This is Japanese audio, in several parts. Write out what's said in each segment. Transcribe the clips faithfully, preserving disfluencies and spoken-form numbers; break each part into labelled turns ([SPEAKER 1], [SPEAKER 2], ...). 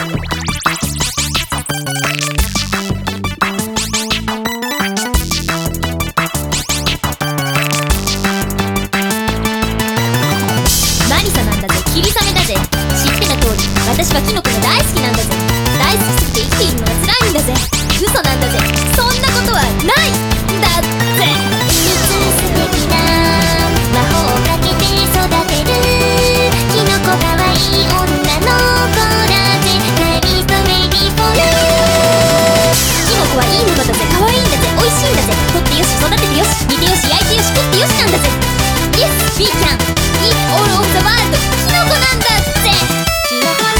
[SPEAKER 1] 私はキノコが大好きなんだぜ。大好きすぎて生きているのが辛いんだぜ。嘘なんだぜ。そんなことはないんだぜ。
[SPEAKER 2] 秘密素敵な魔法をかけて育てるキノコかわいい女の子だぜ。ナイスベイビーフォーユー。
[SPEAKER 1] キノコはいいものだぜ。可愛いんだぜ。美味しいんだぜ。取ってよし、育ててよし、煮てよし、焼いてよし、食ってよしなんだぜ。 Yes, we can eat all of the world。 キノコなんだぜ。
[SPEAKER 2] キノコ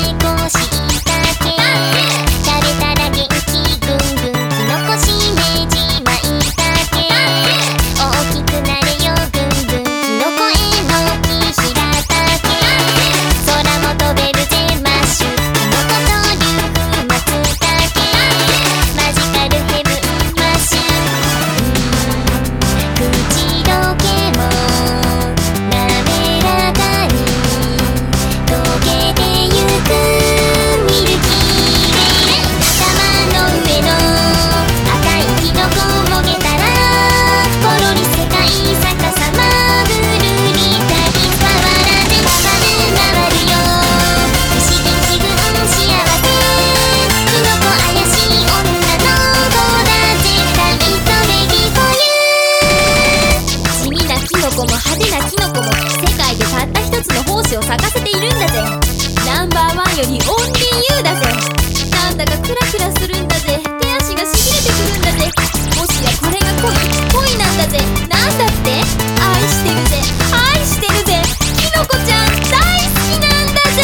[SPEAKER 1] を咲かせているんだぜ。ナンバーワンよりオンリーユーだぜ。なんだかクラクラするんだぜ。手足がしびれてくるんだぜ。もしやこれが恋恋なんだぜ。なんだって愛してるぜ、愛してるぜ。キノコちゃん大好きなんだぜ。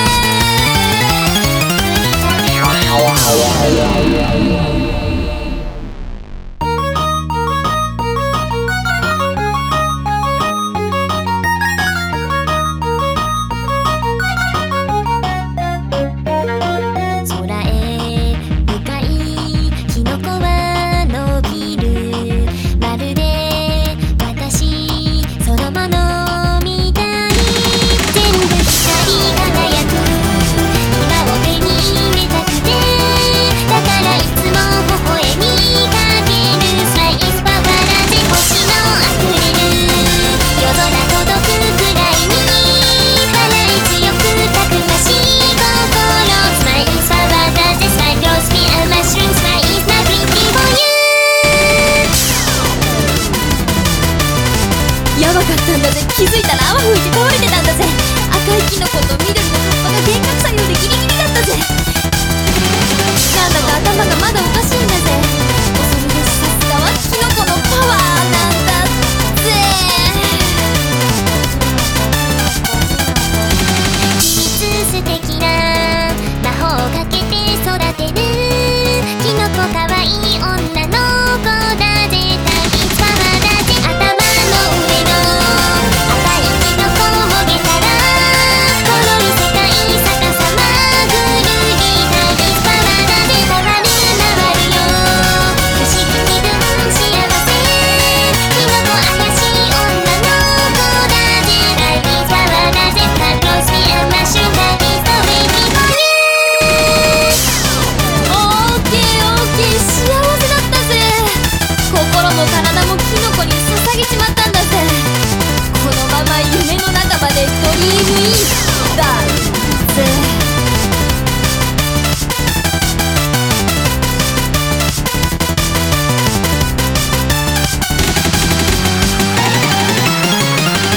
[SPEAKER 1] やばかったんだぜ。気づいたら泡吹いて倒れてたんだぜ。赤いキノコと緑の葉っぱが幻覚作用でギリギリだったぜ。なんだか頭がまだおかしいんだぜ。恐るべし、さすがはキノコのパワーなんだぜ。
[SPEAKER 2] 秘密素敵な魔法をかけて育てるキノコかわいい女の子だぜ。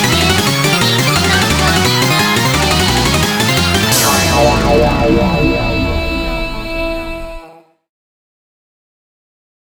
[SPEAKER 3] Wow, wow, wow.